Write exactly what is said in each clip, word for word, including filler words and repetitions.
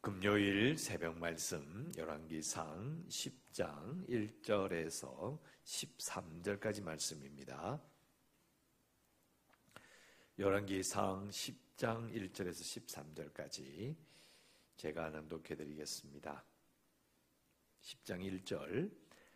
금요일 새벽 말씀 열왕기상 십 장 일 절에서 십삼 절까지 말씀입니다. 열왕기상 십 장 일 절에서 십삼 절까지 제가 낭독해 드리겠습니다. 십 장 일 절.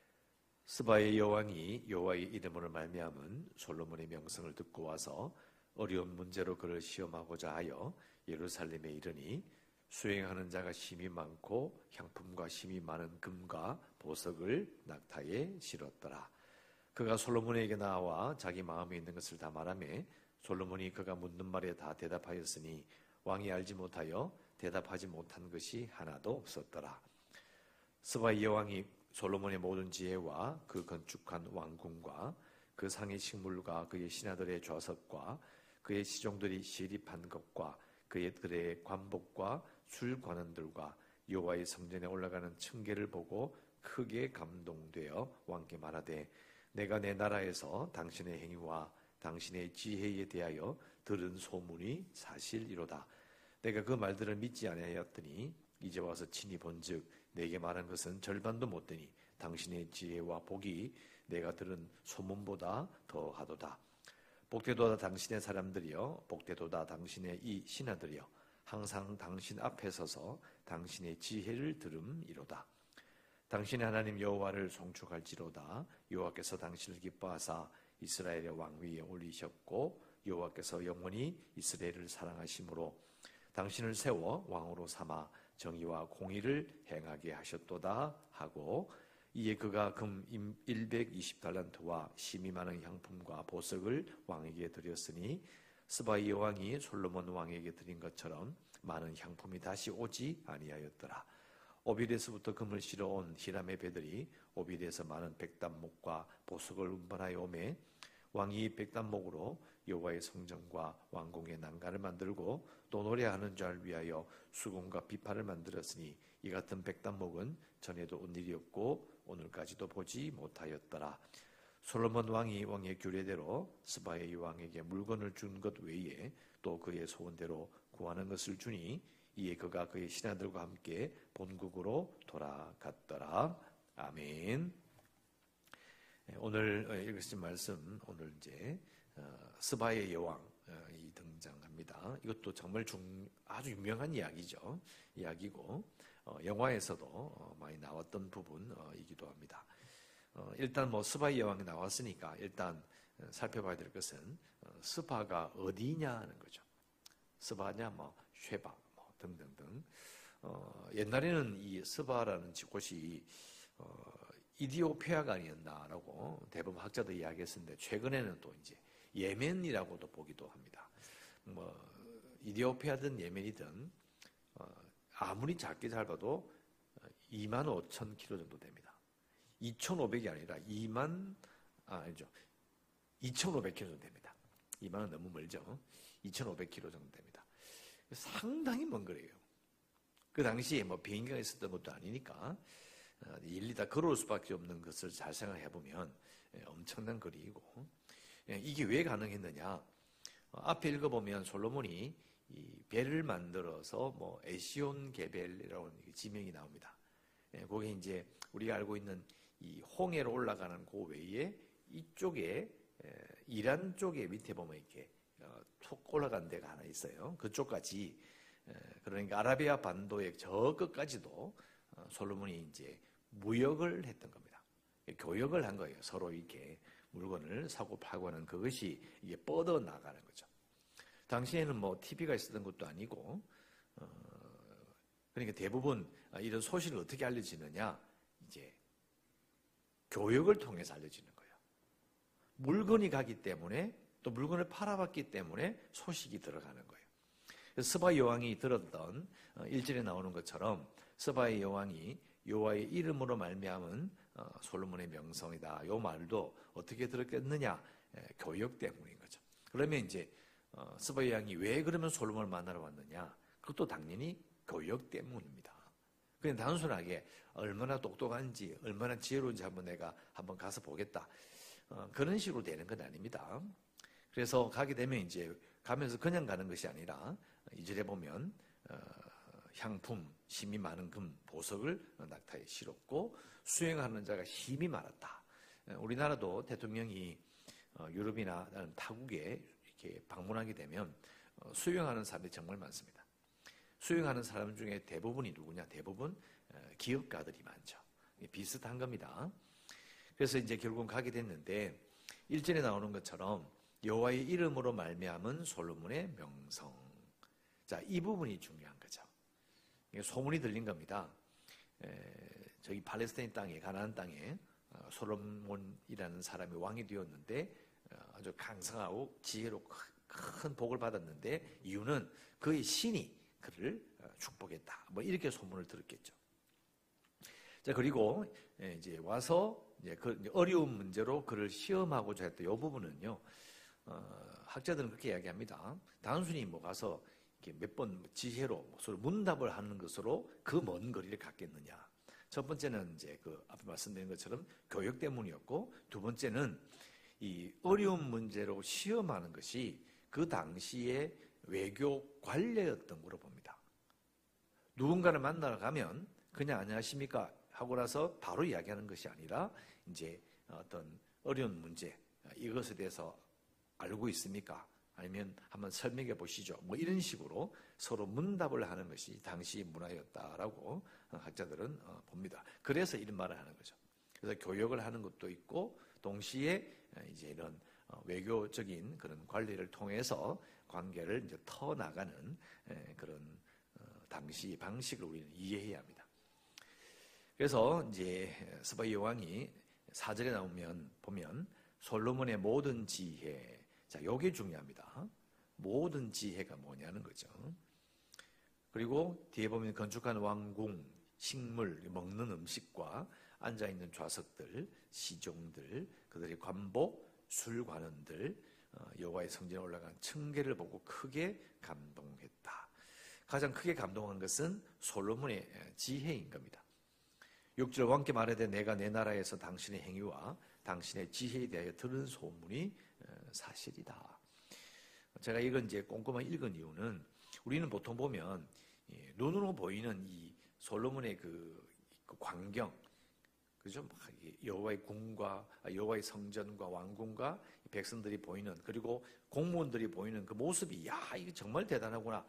스바의 여왕이 여호와의 이름으로 말미암은 솔로몬의 명성을 듣고 와서 어려운 문제로 그를 시험하고자 하여 예루살렘에 이르니 수행하는 자가 심히 많고 향품과 심히 많은 금과 보석을 낙타에 실었더라. 그가 솔로몬에게 나와 자기 마음에 있는 것을 다 말하매 솔로몬이 그가 묻는 말에 다 대답하였으니 왕이 알지 못하여 대답하지 못한 것이 하나도 없었더라. 스바의 여왕이 솔로몬의 모든 지혜와 그 건축한 왕궁과 그 상의 식물과 그의 신하들의 좌석과 그의 시종들이 시립한 것과 그의 들의 관복과 술관원들과 여호와의 성전에 올라가는 층계를 보고 크게 감동되어 왕께 말하되 내가 내 나라에서 당신의 행위와 당신의 지혜에 대하여 들은 소문이 사실이로다. 내가 그 말들을 믿지 아니하였더니 이제 와서 친히 본즉 내게 말한 것은 절반도 못 되니 당신의 지혜와 복이 내가 들은 소문보다 더하도다. 복되도다 당신의 사람들이여, 복되도다 당신의 이 신하들이여, 항상 당신 앞에 서서 당신의 지혜를 들음이로다. 당신의 하나님 여호와를 송축할지로다. 여호와께서 당신을 기뻐하사 이스라엘의 왕위에 올리셨고 여호와께서 영원히 이스라엘을 사랑하심으로 당신을 세워 왕으로 삼아 정의와 공의를 행하게 하셨도다 하고, 이에 그가 금 백이십 달란트와 심히 많은 향품과 보석을 왕에게 드렸으니 스바의 여왕이 솔로몬 왕에게 드린 것처럼 많은 향품이 다시 오지 아니하였더라. 오빌에서부터 금을 실어온 히람의 배들이 오빌에서 많은 백단목과 보석을 운반하여 오매 왕이 백단목으로 여호와의 성전과 왕궁의 난간을 만들고 또 노래하는 자를 위하여 수금과 비파를 만들었으니 이 같은 백단목은 전에도 온 일이 없고 오늘까지도 보지 못하였더라. 솔로몬 왕이 왕의 규례대로 스바의 왕에게 물건을 준 것 외에 또 그의 소원대로 구하는 것을 주니 이에 그가 그의 신하들과 함께 본국으로 돌아갔더라. 아멘. 오늘 읽으신 말씀, 오늘 이제 스바의 여왕이 등장합니다. 이것도 정말 중, 아주 유명한 이야기죠. 이야기고 영화에서도 많이 나왔던 부분이기도 합니다. 일단 뭐 스바의 여왕이 나왔으니까 일단 살펴봐야 될 것은 스바가 어디냐 하는 거죠. 스바냐, 뭐 쉐바, 뭐 등등등. 어, 옛날에는 이 스바라는 곳이 어, 이디오피아가 아니었나라고 대부분 학자들이 이야기했었는데 최근에는 또 이제 예멘이라고도 보기도 합니다. 뭐 이디오피아든 예멘이든 어, 아무리 작게 잡아도 이만 오천 킬로미터 정도 됩니다. 이천오백이 아니라 이만 아, 아니죠. 이천오백 킬로미터 정도 됩니다. 이만은 너무 멀죠. 이천오백 킬로미터 정도 됩니다. 상당히 먼 거리예요. 그 당시에 뭐 비행기가 있었던 것도 아니니까 일일이 다 걸어올 수밖에 없는 것을 잘 생각해 보면 엄청난 거리이고, 이게 왜 가능했느냐? 앞에 읽어보면 솔로몬이 이 배를 만들어서 뭐 에시온 게벨이라고 지명이 나옵니다. 거기 이제 우리가 알고 있는 이 홍해로 올라가는 그 외에 이쪽에 이란 쪽에 밑에 보면 이렇게 툭 올라간 데가 하나 있어요. 그쪽까지, 그러니까 아라비아 반도의 저 끝까지도 솔로몬이 이제 무역을 했던 겁니다. 교역을 한 거예요. 서로 이렇게 물건을 사고 팔고 하는 그것이 이게 뻗어 나가는 거죠. 당시에는 뭐 티비가 있었던 것도 아니고, 어, 그러니까 대부분 이런 소식을 어떻게 알려지느냐, 이제 교역을 통해서 알려지는 거예요. 물건이 가기 때문에 또 물건을 팔아봤기 때문에 소식이 들어가는 거예요. 스바 여왕이 들었던 일 절에 나오는 것처럼 스바의 여왕이 여호와의 이름으로 말미암은 솔로몬의 명성이다. 이 말도 어떻게 들었겠느냐? 교역 때문인 거죠. 그러면 이제 스바의 여왕이 왜 그러면 솔로몬을 만나러 왔느냐? 그것도 당연히 교역 때문입니다. 그냥 단순하게 얼마나 똑똑한지 얼마나 지혜로운지 한번 내가 한번 가서 보겠다. 그런 식으로 되는 건 아닙니다. 그래서 가게 되면 이제 가면서 그냥 가는 것이 아니라 이 절에 보면 향품, 힘이 많은 금, 보석을 낙타에 실었고 수행하는 자가 힘이 많았다. 우리나라도 대통령이 유럽이나 다른 타국에 이렇게 방문하게 되면 수행하는 사람이 정말 많습니다. 수행하는 사람 중에 대부분이 누구냐? 대부분 기업가들이 많죠. 비슷한 겁니다. 그래서 이제 결국은 가게 됐는데 일 절에 나오는 것처럼 여호와의 이름으로 말미암은 솔로몬의 명성. 자, 이 부분이 중요한 거죠. 소문이 들린 겁니다. 에, 저기 팔레스타인 땅에, 가나안 땅에 어, 솔로몬이라는 사람이 왕이 되었는데 어, 아주 강성하고 지혜로 큰 복을 받았는데 이유는 그의 신이 그를 축복했다. 뭐 이렇게 소문을 들었겠죠. 자, 그리고 이제 와서 이제 그 어려운 문제로 그를 시험하고자 했던 이 부분은요, 어, 학자들은 그렇게 이야기합니다. 단순히 뭐 가서 이렇게 몇 번 지혜로 서로 문답을 하는 것으로 그 먼 거리를 갔겠느냐. 첫 번째는 이제 그 앞에 말씀드린 것처럼 교육 때문이었고, 두 번째는 이 어려운 문제로 시험하는 것이 그 당시의 외교 관례였던 거로 봅니다. 누군가를 만나러 가면 그냥 안녕하십니까 하고 나서 바로 이야기하는 것이 아니라 이제 어떤 어려운 문제, 이것에 대해서 알고 있습니까? 아니면 한번 설명해 보시죠. 뭐 이런 식으로 서로 문답을 하는 것이 당시 문화였다라고 학자들은 봅니다. 그래서 이런 말을 하는 거죠. 그래서 교역을 하는 것도 있고 동시에 이제 이런 외교적인 그런 관리를 통해서 관계를 이제 터 나가는 그런 당시 방식을 우리는 이해해야 합니다. 그래서 이제 스바이 여왕이 사 절에 나오면 보면 솔로몬의 모든 지혜, 자, 요게 중요합니다. 모든 지혜가 뭐냐는 거죠. 그리고 뒤에 보면 건축한 왕궁, 식물, 먹는 음식과 앉아있는 좌석들, 시종들, 그들의 관복, 술관원들, 여호와의 성전에 올라간 층계를 보고 크게 감동했다. 가장 크게 감동한 것은 솔로몬의 지혜인 겁니다. 육 절 왕께 말하되 내가 내 나라에서 당신의 행위와 당신의 지혜에 대하여 들은 소문이 사실이다. 제가 이건 이제 꼼꼼하게 읽은 이유는 우리는 보통 보면 눈으로 보이는 이 솔로몬의 그, 그 광경, 그죠? 여호와의 궁과 여호와의 성전과 왕궁과 백성들이 보이는, 그리고 공무원들이 보이는 그 모습이 야, 이게 정말 대단하구나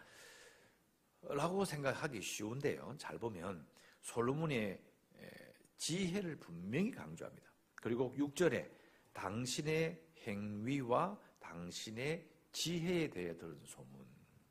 라고 생각하기 쉬운데요. 잘 보면 솔로몬의 지혜를 분명히 강조합니다. 그리고 육 절에 당신의 행위와 당신의 지혜에 대해 들은 소문.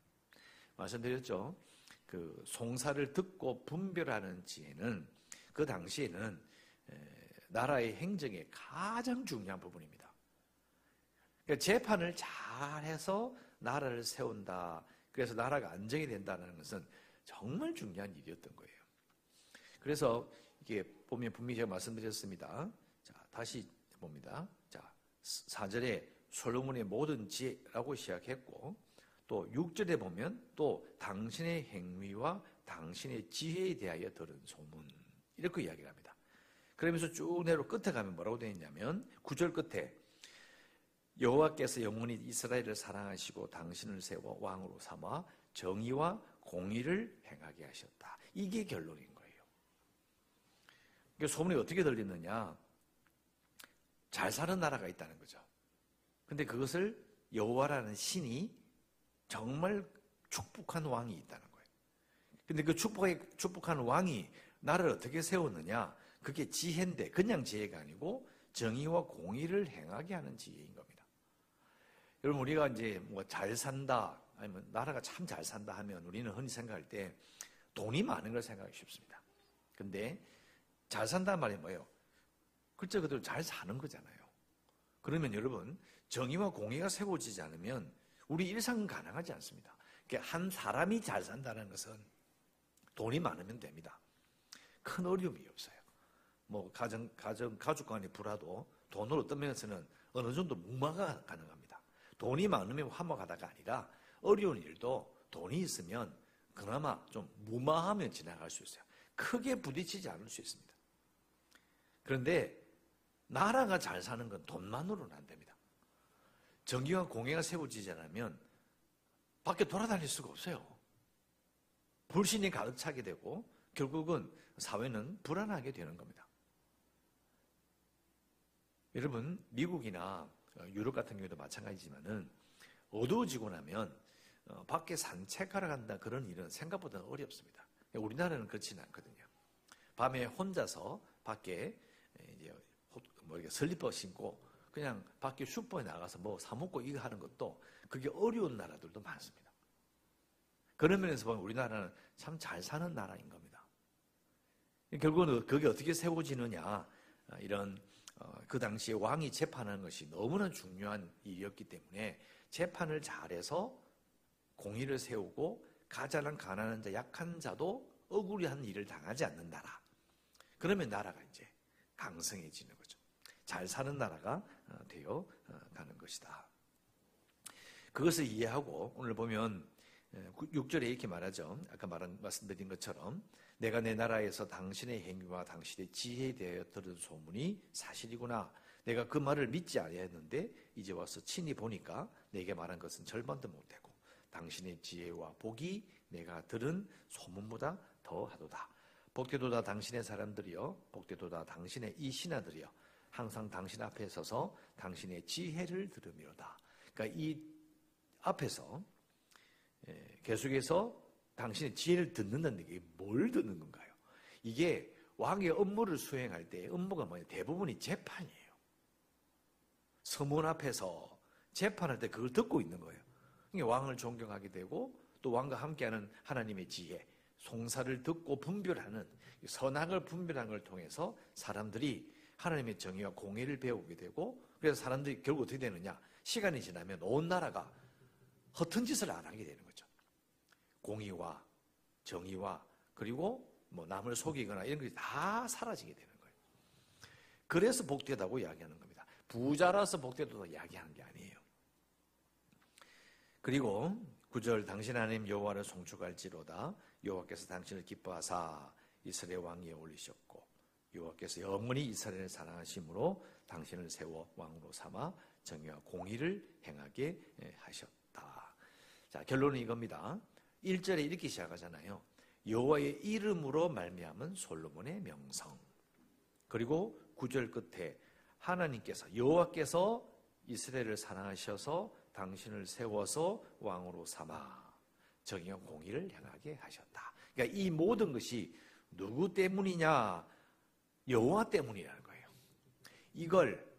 말씀드렸죠. 그 송사를 듣고 분별하는 지혜는 그 당시에는 나라의 행정의 가장 중요한 부분입니다. 그러니까 재판을 잘해서 나라를 세운다. 그래서 나라가 안정이 된다는 것은 정말 중요한 일이었던 거예요. 그래서 이게 보면 분명히 제가 말씀드렸습니다. 자, 다시 봅니다. 자, 사 절에 솔로몬의 모든 지혜라고 시작했고, 또 육 절에 보면 또 당신의 행위와 당신의 지혜에 대하여 들은 소문, 이렇게 이야기를 합니다. 그러면서 쭉 내려 끝에 가면 뭐라고 되어 있냐면 구 절 끝에 여호와께서 영원히 이스라엘을 사랑하시고 당신을 세워 왕으로 삼아 정의와 공의를 행하게 하셨다. 이게 결론인 거예요. 그러니까 소문이 어떻게 들리느냐? 잘 사는 나라가 있다는 거죠. 근데 그것을 여호와라는 신이 정말 축복한 왕이 있다는 거예요. 근데 그 축복의, 축복한 왕이 나라를 어떻게 세웠느냐? 그게 지혜인데 그냥 지혜가 아니고 정의와 공의를 행하게 하는 지혜인 겁니다. 여러분, 우리가 이제 뭐 잘 산다, 아니면 나라가 참 잘 산다 하면 우리는 흔히 생각할 때 돈이 많은 걸 생각하기 쉽습니다. 근데 잘 산다는 말이 뭐예요? 글자 그대로 잘 사는 거잖아요. 그러면 여러분, 정의와 공의가 세워지지 않으면 우리 일상은 가능하지 않습니다. 그러니까 한 사람이 잘 산다는 것은 돈이 많으면 됩니다. 큰 어려움이 없어요. 뭐 가정, 가정, 가족 간의 불화도 돈으로 어떤 면에서는 어느 정도 무마가 가능합니다. 돈이 많으면 화목하다가 아니라 어려운 일도 돈이 있으면 그나마 좀 무마하면 지나갈 수 있어요. 크게 부딪히지 않을 수 있습니다. 그런데 나라가 잘 사는 건 돈만으로는 안 됩니다. 정의와 공의가 세워지지 않으면 밖에 돌아다닐 수가 없어요. 불신이 가득 차게 되고 결국은 사회는 불안하게 되는 겁니다. 여러분, 미국이나 유럽 같은 경우도 마찬가지지만은 어두워지고 나면 밖에 산책하러 간다 그런 일은 생각보다 어렵습니다. 우리나라는 그렇지는 않거든요. 밤에 혼자서 밖에 이제 뭐 이렇게 슬리퍼 신고 그냥 밖에 슈퍼에 나가서 뭐 사 먹고 이거 하는 것도 그게 어려운 나라들도 많습니다. 그런 면에서 보면 우리나라는 참 잘 사는 나라인 겁니다. 결국은 그게 어떻게 세워지느냐, 이런 그 당시에 왕이 재판하는 것이 너무나 중요한 일이었기 때문에 재판을 잘해서 공의를 세우고 가장 가난한 자, 약한 자도 억울한 일을 당하지 않는 나라. 그러면 나라가 이제 강성해지는 거죠. 잘 사는 나라가 되어 가는 것이다. 그것을 이해하고 오늘 보면 육 절에 이렇게 말하죠. 아까 말한, 말씀드린 것처럼 내가 내 나라에서 당신의 행위와 당신의 지혜에 대하여 들은 소문이 사실이구나. 내가 그 말을 믿지 아니했는데 이제 와서 친히 보니까 내게 말한 것은 절반도 못되고 당신의 지혜와 복이 내가 들은 소문보다 더하도다. 복되도다 당신의 사람들이여, 복되도다 당신의 이 신하들이여, 항상 당신 앞에 서서 당신의 지혜를 들으미로다. 그러니까 이 앞에서 계속해서 당신의 지혜를 듣는다는 게 뭘 듣는 건가요? 이게 왕의 업무를 수행할 때 업무가 뭐냐? 대부분이 재판이에요. 서문 앞에서 재판할 때 그걸 듣고 있는 거예요. 그러니까 왕을 존경하게 되고 또 왕과 함께하는 하나님의 지혜, 송사를 듣고 분별하는, 선악을 분별하는 걸 통해서 사람들이 하나님의 정의와 공의를 배우게 되고, 그래서 사람들이 결국 어떻게 되느냐? 시간이 지나면 온 나라가 허튼 짓을 안 하게 되는 거죠. 공의와 정의와 그리고 뭐 남을 속이거나 이런 것이 다 사라지게 되는 거예요. 그래서 복되다고 이야기하는 겁니다. 부자라서 복되다고 이야기하는 게 아니에요. 그리고 구 절 당신 하나님 여호와를 송축할지로다. 여호와께서 당신을 기뻐하사 이스라엘 왕위에 올리셨고 여호와께서 영원히 이스라엘을 사랑하심으로 당신을 세워 왕으로 삼아 정의와 공의를 행하게 하셨다. 자, 결론은 이겁니다. 일 절에 이렇게 시작하잖아요. 여호와의 이름으로 말미암은 솔로몬의 명성. 그리고 구 절 끝에 하나님께서, 여호와께서 이스라엘을 사랑하셔서 당신을 세워서 왕으로 삼아 정의와 공의를 행하게 하셨다. 그러니까 이 모든 것이 누구 때문이냐? 여호와 때문이라는 거예요. 이걸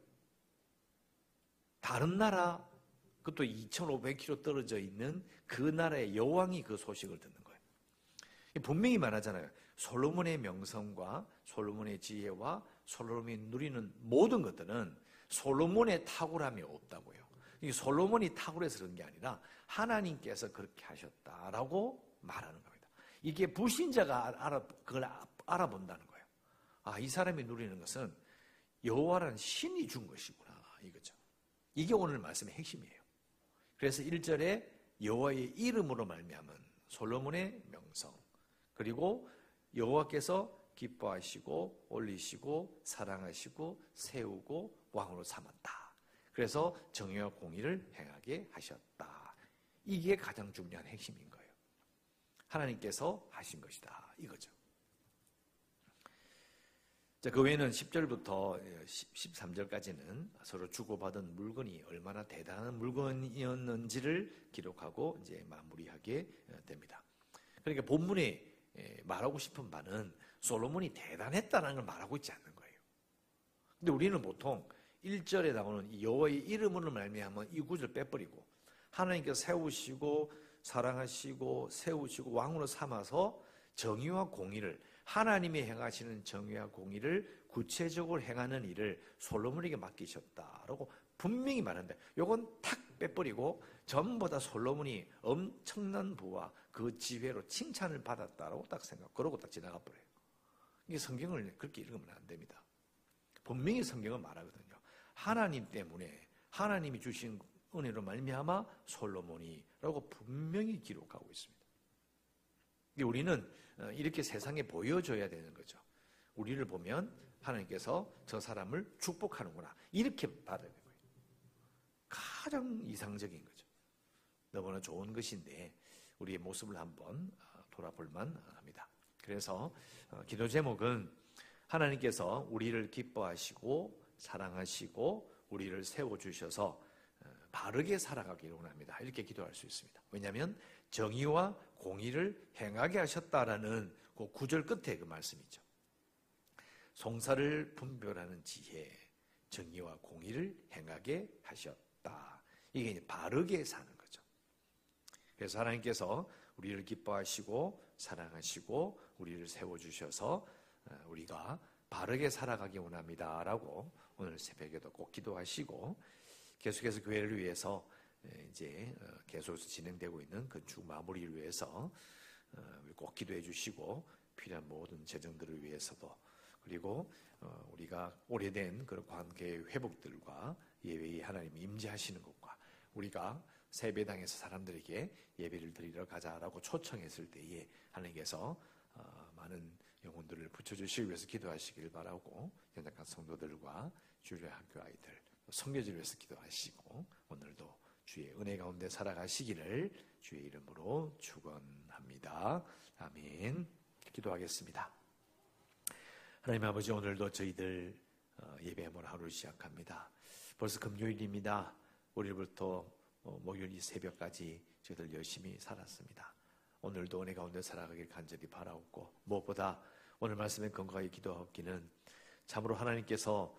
다른 나라, 그것도 이천오백 킬로미터 떨어져 있는 그 나라의 여왕이 그 소식을 듣는 거예요. 분명히 말하잖아요. 솔로몬의 명성과 솔로몬의 지혜와 솔로몬이 누리는 모든 것들은 솔로몬의 탁월함이 없다고요. 이게 솔로몬이 탁월해서 그런 게 아니라 하나님께서 그렇게 하셨다라고 말하는 겁니다. 이게 불신자가 알아, 그걸 알아본다는 거예요. 아, 이 사람이 누리는 것은 여호와라는 신이 준 것이구나, 이거죠. 이게 오늘 말씀의 핵심이에요. 그래서 일 절에 여호와의 이름으로 말미암은 솔로몬의 명성, 그리고 여호와께서 기뻐하시고 올리시고 사랑하시고 세우고 왕으로 삼았다. 그래서 정의와 공의를 행하게 하셨다. 이게 가장 중요한 핵심인 거예요. 하나님께서 하신 것이다, 이거죠. 자, 그 외에는 십 절부터 십삼 절까지는 서로 주고받은 물건이 얼마나 대단한 물건이었는지를 기록하고 이제 마무리하게 됩니다. 그러니까 본문에 말하고 싶은 바는 솔로몬이 대단했다는 걸 말하고 있지 않는 거예요. 근데 우리는 보통 일 절에 나오는 이 여호와의 이름으로 말미암은 이 구절 빼버리고 하나님께서 세우시고 사랑하시고 세우시고 왕으로 삼아서 정의와 공의를, 하나님이 행하시는 정의와 공의를 구체적으로 행하는 일을 솔로몬에게 맡기셨다라고 분명히 말하는데, 요건 탁 빼버리고 전부 다 솔로몬이 엄청난 부와 그 지혜로 칭찬을 받았다라고 딱 생각, 그러고 딱 지나가 버려요. 이게 성경을 그렇게 읽으면 안 됩니다. 분명히 성경은 말하거든요. 하나님 때문에, 하나님이 주신 은혜로 말미암아 솔로몬이라고 분명히 기록하고 있습니다. 우리는 이렇게 세상에 보여줘야 되는 거죠. 우리를 보면 하나님께서 저 사람을 축복하는구나, 이렇게 받아야 되는 거예요. 가장 이상적인 거죠. 너무나 좋은 것인데 우리의 모습을 한번 돌아볼만 합니다. 그래서 기도 제목은 하나님께서 우리를 기뻐하시고 사랑하시고 우리를 세워주셔서 바르게 살아가기를 원합니다. 이렇게 기도할 수 있습니다. 왜냐하면 정의와 공의를 행하게 하셨다라는 그 구절 끝에 그 말씀이죠. 송사를 분별하는 지혜, 정의와 공의를 행하게 하셨다. 이게 이제 바르게 사는 거죠. 그래서 하나님께서 우리를 기뻐하시고 사랑하시고 우리를 세워주셔서 우리가 바르게 살아가기 원합니다라고 오늘 새벽에도 꼭 기도하시고 계속해서 교회를 위해서 이제 계속해서 진행되고 있는 건축 마무리를 위해서 꼭 기도해 주시고 필요한 모든 재정들을 위해서도 그리고 우리가 오래된 그런 관계의 회복들과 예배에 하나님이 임재하시는 것과 우리가 세배당에서 사람들에게 예배를 드리러 가자라고 초청했을 때에 하나님께서 많은 영혼들을 붙여주시기 위해서 기도하시길 바라고 연약한 성도들과 주일의 학교 아이들 성교지를 위해서 기도하시고 오늘도 주의 은혜 가운데 살아가시기를 주의 이름으로 축원합니다. 아멘. 기도하겠습니다. 하나님 아버지, 오늘도 저희들 예배함을 하루를 시작합니다. 벌써 금요일입니다. 오늘부터 목요일 새벽까지 저희들 열심히 살았습니다. 오늘도 은혜 가운데 살아가길 간절히 바라옵고 무엇보다 오늘 말씀에 건강하게 기도하옵기는 참으로 하나님께서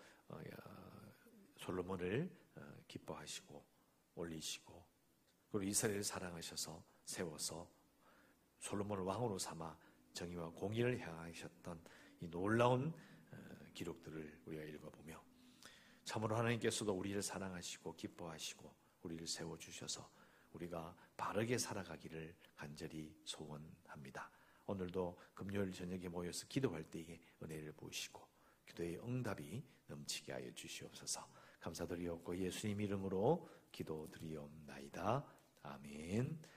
솔로몬을 기뻐하시고 올리시고 그리고 이스라엘을 사랑하셔서 세워서 솔로몬을 왕으로 삼아 정의와 공의를 향하셨던 이 놀라운 기록들을 우리가 읽어보며 참으로 하나님께서도 우리를 사랑하시고 기뻐하시고 우리를 세워주셔서 우리가 바르게 살아가기를 간절히 소원합니다. 오늘도 금요일 저녁에 모여서 기도할 때에 은혜를 보시고 기도의 응답이 넘치게 하여 주시옵소서. 감사드리옵고 예수님 이름으로 기도드리옵나이다. 아멘.